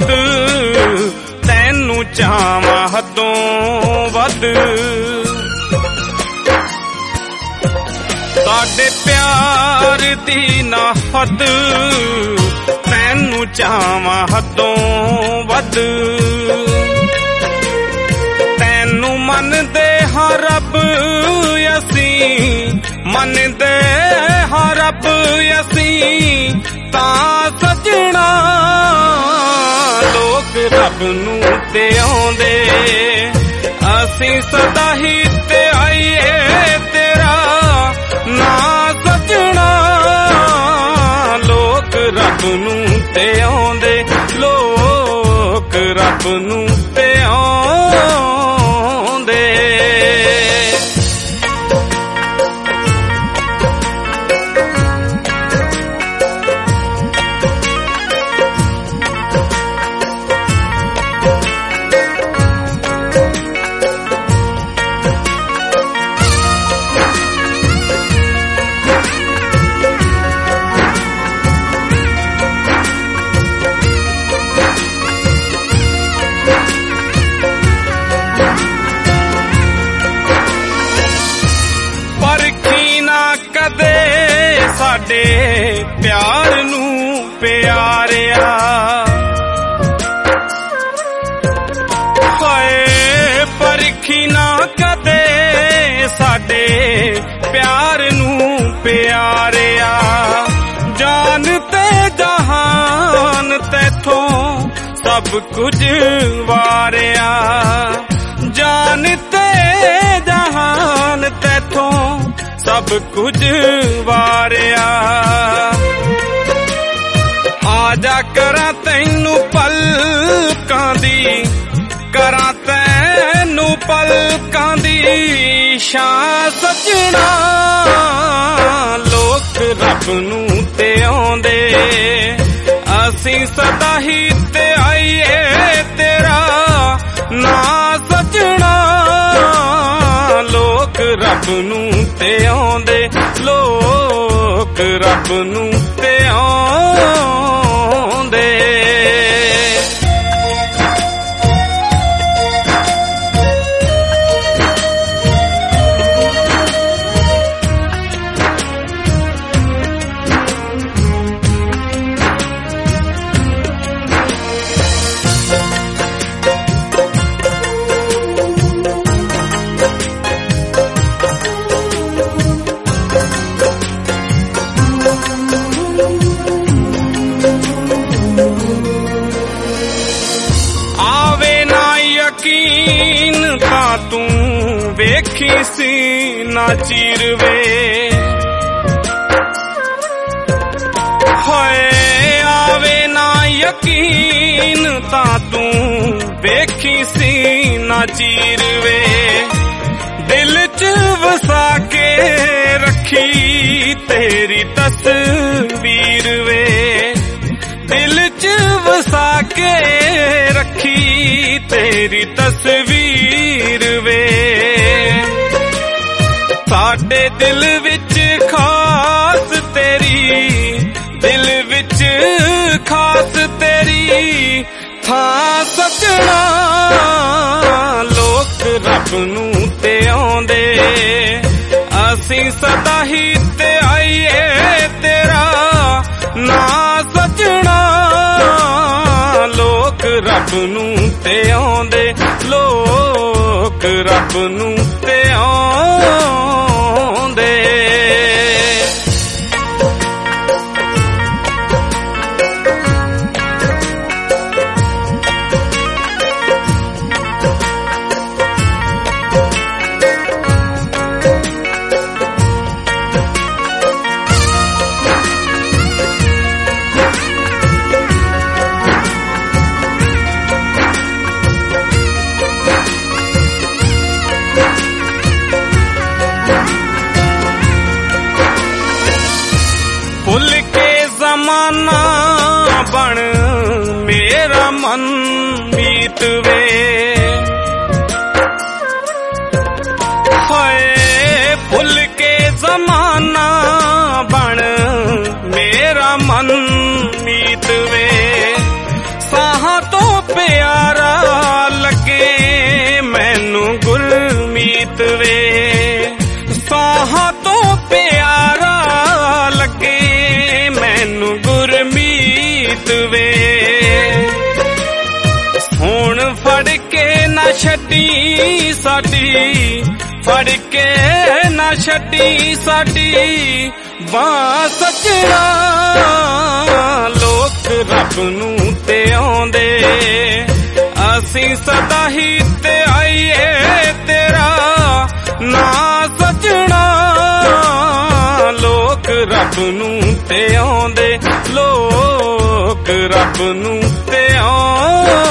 ਵੱਧ, ਤੈਨੂੰ ਚਾਹਾਂ ਹੱਦੋਂ ਵੱਧ। ਸਾਡੇ ਪਿਆਰ ਦੀ ਨਾ ਹੱਦ, ਤੈਨੂੰ ਚਾਹਾਂ ਹੱਦੋਂ ਵੱਧ। ਤੈਨੂੰ ਮੰਨਦੇ ਹਾਂ ਰੱਬ ਅਸੀਂ, ਮੰਨਦੇ ਹਾਂ ਰੱਬ ਅਸੀਂ ਤਾਂ ਸਜਣਾ। ਲੋਕ ਰੱਬ ਨੂੰ ਤੇ ਆਉਂਦੇ, ਅਸੀਂ ਸਦਾ ਹੀ ਤੇ ਆਈਏ ਤੇਰਾ ਨਾ ਸਜਣਾ। ਲੋਕ ਰੱਬ ਨੂੰ ਤੇ ਆਉਂਦੇ, ਲੋਕ ਰੱਬ ਨੂੰ ਤੇ ਆਉਂਦੇ। ਸਾਡੇ ਪਿਆਰ ਨੂੰ ਪਿਆਰਿਆ, ਹਾਏ ਪਰਖੀ ਨਾ ਕਦੇ ਸਾਡੇ ਪਿਆਰ ਨੂੰ ਪਿਆਰਿਆ। ਜਾਨ ਤੇ ਜਹਾਨ ਤੈਥੋਂ ਸਭ ਕੁਝ ਵਾਰਿਆ, ਜਾਨ ਤੇ ਜਹਾਨ ਤੈਥੋਂ ਸਭ ਕੁਝ ਵਾਰਿਆ। ਆ ਜਾ ਕਰਾਂ ਤੈਨੂੰ ਪਲਕਾਂ ਦੀ, ਕਰਾਂ ਤੈਨੂੰ ਪਲਕਾਂ ਦੀ ਛਾਂ ਸਜਣਾ। ਲੋਕ ਰੱਬ ਨੂੰ ਤੇ ਆਉਂਦੇ, ਅਸੀਂ ਸਦਾ ਹੀ ਤੇ ਆਈਏ ਤੇਰਾ ਨਾ ਸਜਣਾ। ਲੋਕ ਰੱਬ ਨੂੰ ਤੇ ਆਉਂਦੇ, ਲੋਕ ਰੱਬ ਨੂੰ ਤੇ ਆਉਂਦੇ। ਯਕੀਨ ਤਾਂ ਤੂੰ ਵੇਖੀ ਸੀ ਨਾ ਚੀਰਵੇ, ਹੋਏ ਆਵੇ ਨਾ ਯਕੀਨ ਤਾਂ ਤੂੰ ਵੇਖੀ ਸੀ ਨਾ ਚੀਰਵੇ। ਦਿਲ ਚ ਵਸਾ ਕੇ ਰੱਖੀ ਤੇਰੀ ਤਸਵੀਰ ਵੇ, ਦਿਲ ਚ ਵਸਾ ਕੇ ਰੱਖੀ ਤੇਰੀ ਤਸਵੀਰ ਵੇ। ਸਾਡੇ ਦਿਲ ਵਿੱਚ ਖਾਸ ਤੇਰੀ, ਦਿਲ ਵਿੱਚ ਖਾਸ ਤੇਰੀ ਥਾਂ ਸਜਣਾ। ਲੋਕ ਰੱਬ ਨੂੰ ਤੇ ਆਉਂਦੇ, ਅਸੀਂ ਸਦਾ ਹੀ ਤੇ ਆਈਏ ਤੇਰਾ ਨਾ ਸਜਣਾ। ਲੋਕ ਰੱਬ ਨੂੰ ਤੇ ਆਉਂਦੇ, ਲੋਕ ਰੱਬ ਨੂੰ ਤੇ ਆਉਂਦੇ। ਭੁੱਲ ਕੇ ਜ਼ਮਾਨਾ ਬਣ ਮੇਰਾ ਮਨ ਮੀਤ ਵੇ, ਹਾਏ ਭੁੱਲ ਕੇ ਜ਼ਮਾਨਾ ਬਣ ਮੇਰਾ ਮਨ ਮੀਤ ਵੇ। ਸਾਹਾਂ ਤੋਂ ਰੀਤ ਵੇ ਹੁਣ ਫੜ ਕੇ ਨਾ ਛੱਡੀ ਸਾਡੀ, ਫੜ ਕੇ ਨਾ ਛੱਡੀ ਸਾਡੀ ਬਾਂਹ ਸੱਜਣਾ। ਲੋਕ ਰੱਬ ਨੂੰ ਤੇ ਆਉਂਦੇ, ਅਸੀਂ ਸਦਾ ਹੀ ਤੇ ਆਈਏ ਤੇਰਾ ਨਾਂ ਸੱਜਣਾ। ਲੋਕ ਰੱਬ ਨੂੰ ਤੇ ਆਉਂਦੇ, ਲੋਕ ਰੱਬ ਨੂੰ ਤੇ ਆਉਂਦੇ।